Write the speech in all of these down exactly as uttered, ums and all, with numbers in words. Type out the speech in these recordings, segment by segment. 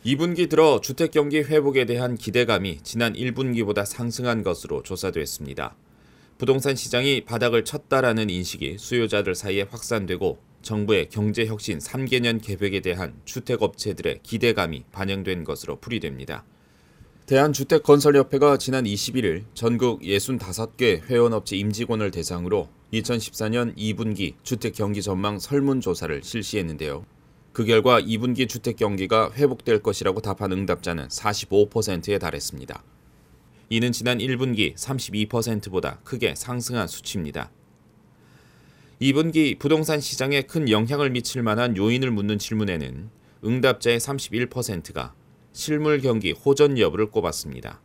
이 분기 들어 주택 경기 회복에 대한 기대감이 지난 일 분기보다 상승한 것으로 조사됐습니다. 부동산 시장이 바닥을 쳤다라는 인식이 수요자들 사이에 확산되고 정부의 경제혁신 삼 개년 계획에 대한 주택업체들의 기대감이 반영된 것으로 풀이됩니다. 대한주택건설협회가 지난 이십일일 전국 육십오 개 회원업체 임직원을 대상으로 이천십사 년 이 분기 주택 경기 전망 설문조사를 실시했는데요. 그 결과 이 분기 주택 경기가 회복될 것이라고 답한 응답자는 사십오 퍼센트에 달했습니다. 이는 지난 일 분기 삼십이 퍼센트보다 크게 상승한 수치입니다. 이 분기 부동산 시장에 큰 영향을 미칠 만한 요인을 묻는 질문에는 응답자의 삼십일 퍼센트가 실물 경기 호전 여부를 꼽았습니다.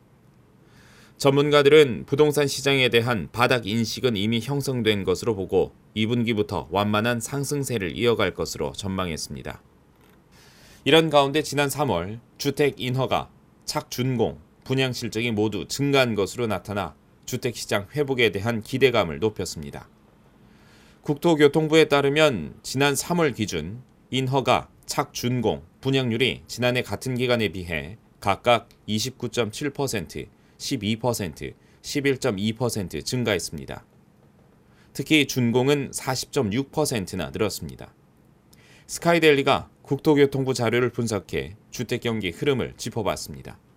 전문가들은 부동산 시장에 대한 바닥 인식은 이미 형성된 것으로 보고 이 분기부터 완만한 상승세를 이어갈 것으로 전망했습니다. 이런 가운데 지난 삼월 주택 인허가, 착준공, 분양 실적이 모두 증가한 것으로 나타나 주택시장 회복에 대한 기대감을 높였습니다. 국토교통부에 따르면 지난 삼월 기준 인허가, 착준공, 분양률이 지난해 같은 기간에 비해 각각 이십구 점 칠 퍼센트, 십이 퍼센트, 십일 점 이 퍼센트 증가했습니다. 특히 준공은 사십 점 육 퍼센트나 늘었습니다. 스카이데일리가 국토교통부 자료를 분석해 주택 경기 흐름을 짚어봤습니다.